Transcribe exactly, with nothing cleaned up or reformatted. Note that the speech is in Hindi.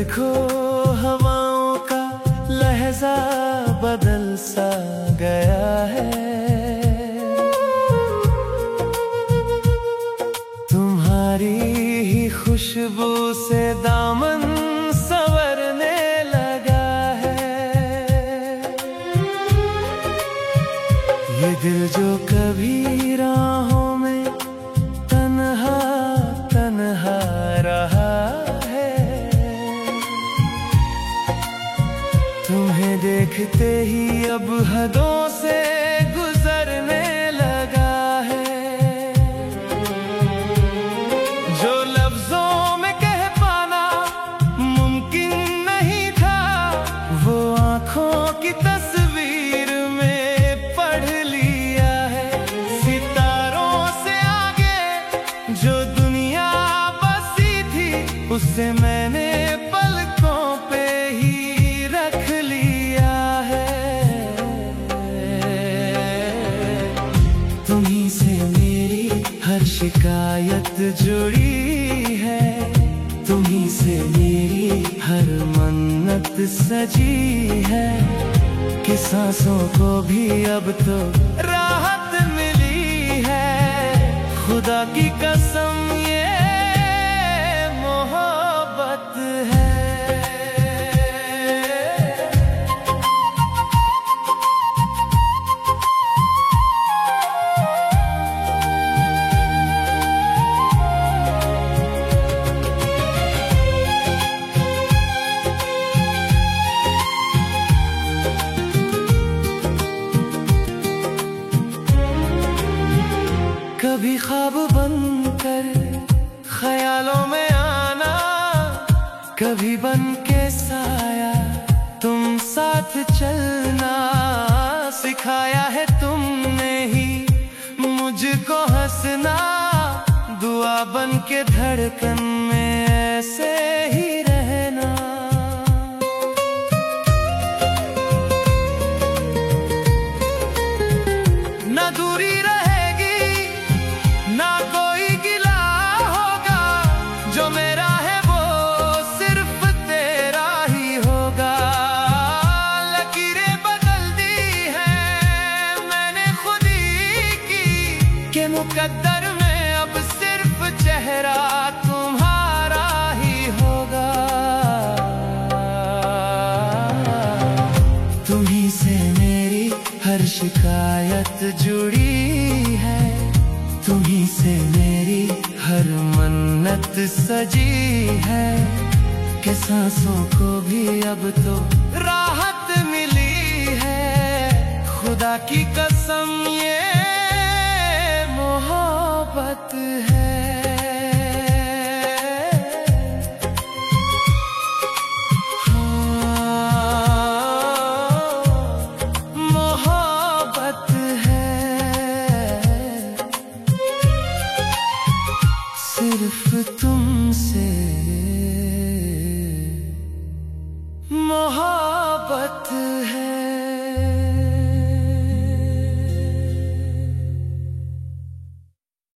देखो हवाओं का लहजा बदल सा गया है। तुम्हारी ही खुशबू से दामन संवरने लगा है। ये दिल जो कभी राहों में तन्हा तन्हा रहा है, तुम्हें देखते ही अब हदों से गुजरने लगा है। जो लफ्जों में कह पाना मुमकिन नहीं था, वो आंखों की तस्वीर में पढ़ लिया है। सितारों से आगे जो दुनिया बसी थी, उसे मैंने पलकों पे ही रख लिया है। तुम्हीं से मेरी हर शिकायत जुड़ी है, तुम्हीं से मेरी हर मन्नत सजी है। कि सांसों को भी अब तो राहत मिली है। खुदा की कसम ये मोहब्बत है। कभी ख्वाब बनकर ख्यालों में आना, कभी बन के साया तुम साथ चलना। सिखाया है तुमने ही मुझको हंसना, दुआ बन के धड़कन में ऐसे ही रहना। ना दूरी ना कोई गिला होगा, जो मेरा है वो सिर्फ तेरा ही होगा। लकीरें बदल दी हैं मैंने खुद ही की, कि मुकद्दर में अब सिर्फ चेहरा तुम्हारा ही होगा। तुम्हीं से मेरी हर शिकायत जुड़ी है, तुम्हीं से मेरी हर मन्नत सजी है। कि सांसों को भी अब तो राहत मिली है। खुदा की कसम ये